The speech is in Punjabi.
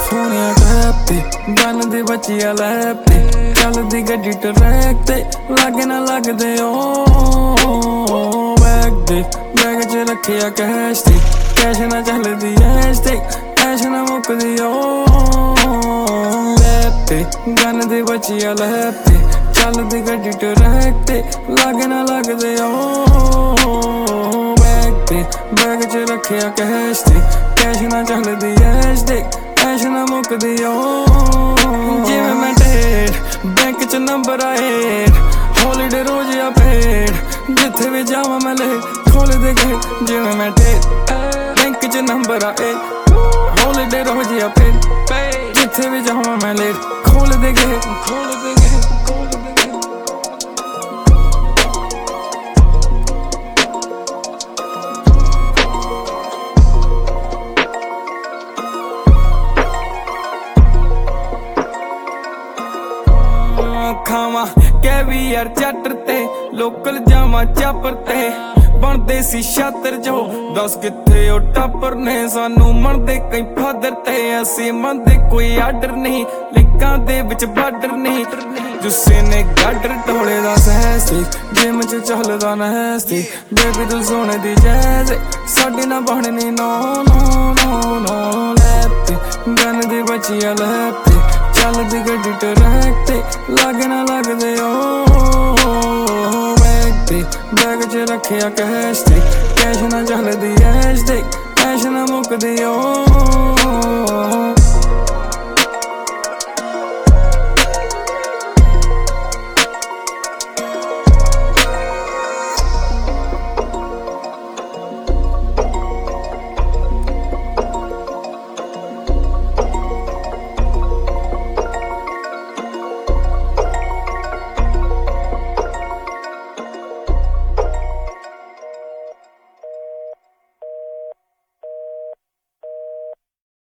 ਸੋਹਣਿਆ ਟੈਪ ਤੇ ਗਨ ਦੇ ਬੱਚਿਆ ਲੈਪ ਤੇ ਚੱਲਦੀ ਗੱਡੀ ਟਰੈਕ ਤੇ ਲਾਗੇ ਨਾ ਲੱਗਦੇ ਓ ਬੈਗ ਚ ਰੱਖਿਆ ਕੈਸ਼ ਤੇ ਕੈਸ਼ ਨਾ ਚੱਲਦੀ ਐਸ਼ ਤੇ ਐਸ਼ ਨਾ ਮੁੱਕਦੀ ਓ ਲੈਪ ਤੇ ਗਨ ਦੇ ਬੱਚਿਆ ਲੈਪ ਤੇ ਚੱਲਦੀ ਗੱਡੀ ਟਰੈਕ ਤੇ ਲਾਗੇ ਨਾ ਲੱਗਦੇ ਓ ਬੈਗ ਚ ਰੱਖਿਆ ਕੈਸ਼ ਤੇ ਕੈਸ਼ ਨਾ ਚੱਲਦੀ ਐਸ਼ ਤੇ ਐਸ਼ ਨਾ ਮੁੱਕਦੀ ਓ ਜਿਵੇਂ ਮੈਂ ਡੇਟ ਬੈਂਕ ਚ ਨੰਬਰ ਆਏ ਹੌਲੀਡੇ ਰੋਜ਼ ਆ ਪੇਡ ਜਿੱਥੇ ਵੀ ਜਾਵਾਂ ਮੈਂ ਲੇਟ ਖੋਲਦੇ ਗੇਟ ਜਿਵੇਂ ਮੈਂ ਡੇਟ ਬੈਂਕ ਚ ਨੰਬਰ ਆਏ ਹੌਲੀਡੇ ਰੋਜ਼ ਆ ਪੇਡ ਜਿੱਥੇ ਵੀ ਜਾਵਾਂ ਮੈਂ ਲੇਟ ਖੋਲਦੇ ਗੇਟ ਖਾਵਾਂ ਕੈਵੀਆਰ ਚਾਟਰ ਤੇ ਲੋਕਲ ਜਾਵਾਂ ਚਾਪਰ ਤੇ ਬਣਦੇ ਸੀ ਛਾਤਰ ਜੋ ਦੱਸ ਕਿੱਥੇ ਉਹ ਟਾਪਰ ਨੇ ਸਾਨੂੰ ਮੰਨਦੇ ਕਈ ਫਾਦਰ ਤੇ ਅਸੀਂ ਮੰਨਦੇ ਕੋਈ ਆਰਡਰ ਨਹੀਂ ਲਿੰਕਾਂ ਦੇ ਵਿੱਚ ਬਾਰਡਰ ਨਹੀਂ ਜੁੱਸੇ ਨੇ ਗਾਡਰ ਢੋਲੇ ਦਾ ਸਹਿਸੀ ਜਿਮ ਚ ਚੱਲਦਾ ਨਹਿਸੀ ਬੇਬੀ ਤੂੰ ਸੋਨੇ ਦੀ ਜੈਜ਼ ਸਾਡੀ ਨਾ ਬਣਨੀ ਨੋ ਨੋ ਨੋ ਨੋ ਲੈਪ ਤੇ ਗਨ ਦੀ ਬੱਚਿਆ ਲੈਪ ਤੇ ਚੱਲਦੀ ਗੱਡੀ ਟਰੈਕ ਤੇ ਲਾਗੇ ਨਾ ਲੱਗਦੇ ਓ ਬੈਗ ਚ ਰੱਖਿਆ ਕੈਸ਼ ਤੇ ਕੈਸ਼ ਨਾ ਚੱਲਦੀ ਐਸ਼ ਤੇ ਐਸ਼ ਨਾ ਮੁੱਕਦੀ ਓ